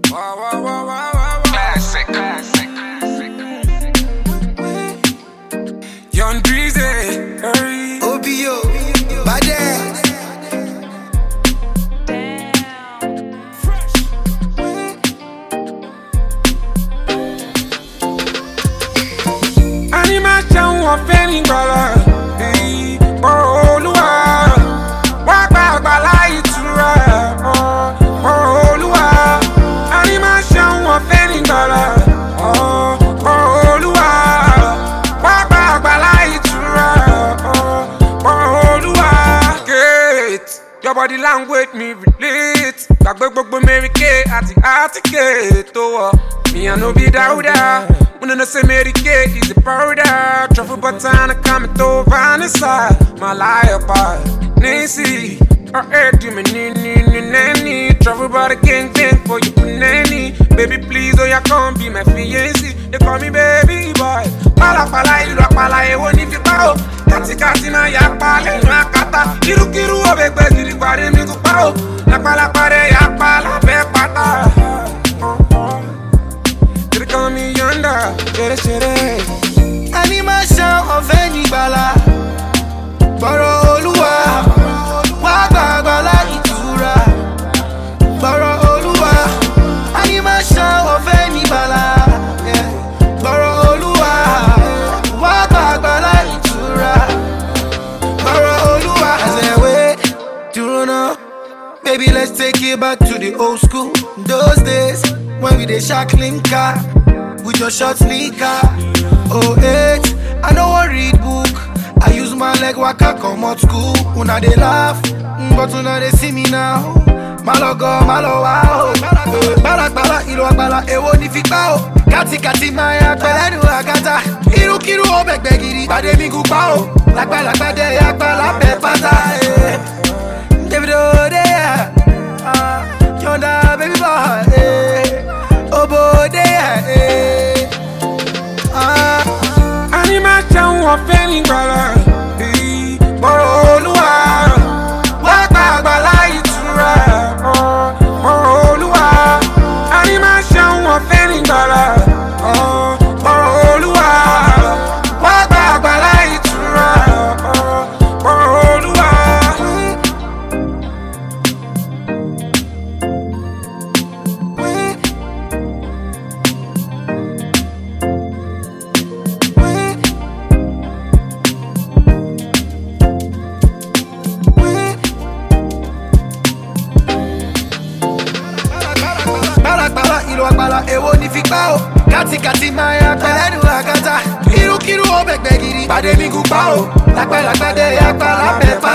Classic. Young Breezy, hurry. OBO, badass. Animal jẹun ọ̀fẹ́ ní gbọ́lá. Olúwa wá gba àgbàlá ìtura. Olúwa animal jẹun ọ̀fẹ́ ní gbọ́lá. Olúwa wá gba àgbàlá ìtura. Olúwa gate your body language me relate. Gbàgbé gbogbo Mary Kay àti Articate tó wọ̀. Me I no be Dauda. When I say Mary Kay is a powder. Truffle butter and I come to Vanessa. My liar part Nancy her head do me nanny. Truffle butter gang for you nanny. Baby please oh ya come be my fiancé. They call me baby boy. Pala ilu apala ewo ni fi pa o. Kati na ya pala inu akata. Kiru obegbe giri pare mi ku pa o. Lapala pare ya pala be pata. Call me yonder, chere. Animation of any bala. Boro Oluwa, wa gbàgbàlá ìtura. Boro Oluwa, animation of any bala. Boro Oluwa, wa gbàgbàlá ìtura. Boro Oluwa, as I wait, do you know? Baby, let's take it back to the old school. Those days when we dey shackling car. With your short sneaker. 08, I no wan read book. I use my leg waka come out school. Una dey laugh, but una dey see me now. Malogo, wow. Bala, ilo agbala, ewo ni fi pa o. Kati maya, pelenu agata. Kiru obegbe giri, bade mi gu pa o. Lagba de agbala pe pata. Davido de ya, yonda baby boy. Obo de ya, Animal jẹun ọ̀fẹ́ ní gbọ́lá. Olúwa wá gba àgbàlá ìtura. Olúwa animal jẹun ọ̀fẹ́ ní gbọ́lá. Olúwa wá gba àgbàlá ìtura. Olúwa. Agbala ewo ni fi pa o. Kati maya pelenu agata. Kiru obegbe giri. Bade mi gu pa o. Lagba de agbala pe pa.